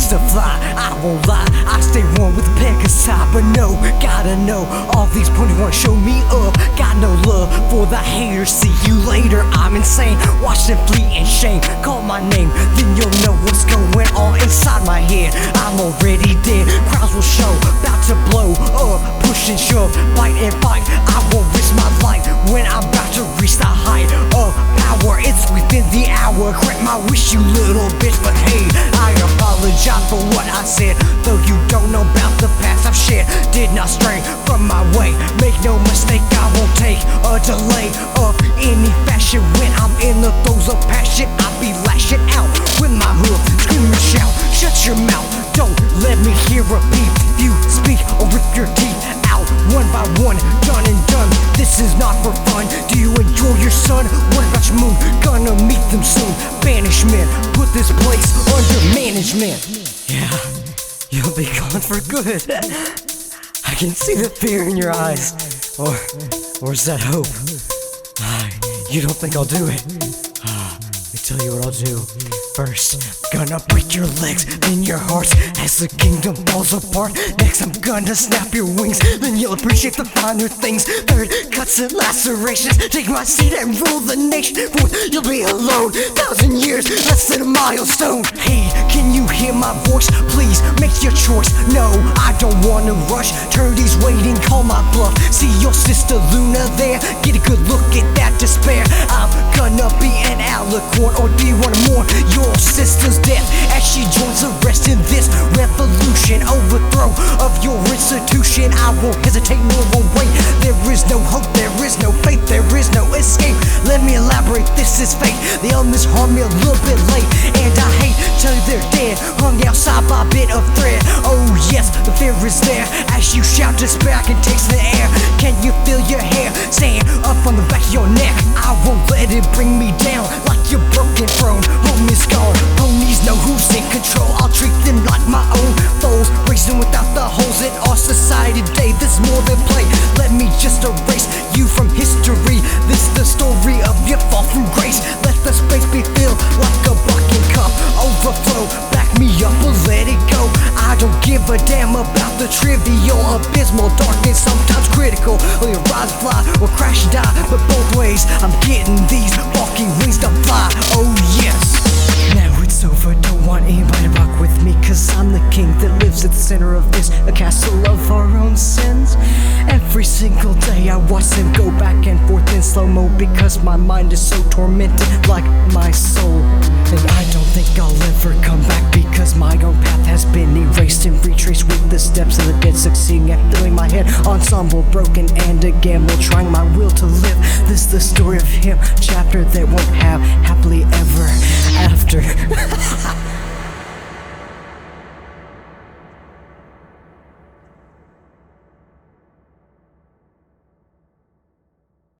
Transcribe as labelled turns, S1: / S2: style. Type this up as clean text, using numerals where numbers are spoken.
S1: wings to fly. I won't lie, I stay warm with Pegasus. But no, gotta know, all these ponies wanna show me up. Got no love for the haters. See you later, I'm insane. Watch them flee in shame. Call my name, then you'll know what's going on inside my head. I'm already dead, crowds will show. About to blow up, push and shove, bite and fight. I won't risk my life when I'm about to reach the height of power. It's within the hour. Grant my wish, you little bitch. But hey, I apologize for what I said. Though you don't know about the past I've shed. Did not stray from my way. Make no mistake, I won't take a delay of any fashion. When I'm in the throes of passion, I'll be lashing out with my hood. Scream and shout, shut your mouth, don't let me hear a peep. You speak or rip your teeth out one by one, done and done. This is not for fun. Do you enjoy your son? What about your moon? Gonna meet them soon. Banishment, put this place under management. Yeah, you'll be gone for good. I can see the fear in your eyes. Or is that hope? You don't think I'll do it? Let me tell you what I'll do. First, gonna break your legs, then your hearts as the kingdom falls apart. Next, I'm gonna snap your wings, then you'll appreciate the finer things. Third, cuts and lacerations, take my seat and rule the nation. Fourth, you'll be alone, 1,000 years, less than a milestone. Hey, can you hear my voice? Please, make your choice. No, I don't wanna rush, Turdy's waiting, call my bluff. See your sister Luna there? Get a good look at that despair. I'm gonna be an alicorn, or do you wanna mourn your sister's death as she joins the rest in this revolution? Overthrow of your institution. I won't hesitate nor will wait. There is no hope, there is no faith, there is no escape. Let me elaborate, this is fate. The elements harm me a little bit late, and I hate till they're dead, hung outside by a bit of thread. Oh yes, the fear is there as you shout despair. I can taste the air. Can you feel your hair stand up on the back of your neck? I won't let it bring me down like your broken throne. Home is gone, ponies know who's in control. I'll treat them like my own foes, racing without the holes in our society today. This more than play, let me just erase you from history. This the story of your fall from grace. Let the space be filled like a bucket cup. Overflow, back me up or let it go. I don't give a damn about the trivial, abysmal darkness, sometimes critical. Or you rise, fly, or crash and die, but both ways I'm getting these walking wings to fly. Oh yes. Now it's over, don't want anybody to rock with me, cause I'm the king that lives at the center of this, a castle of our own sins. Every single day I watch them go back and forth in slow-mo, because my mind is so tormented like my soul. And I don't think I'll ever come back, because my own path has been erased and retraced with the steps of the dead, succeeding at filling my head. Ensemble broken and again, while trying my will to live. This is the story of him, chapter that won't have happily ever after.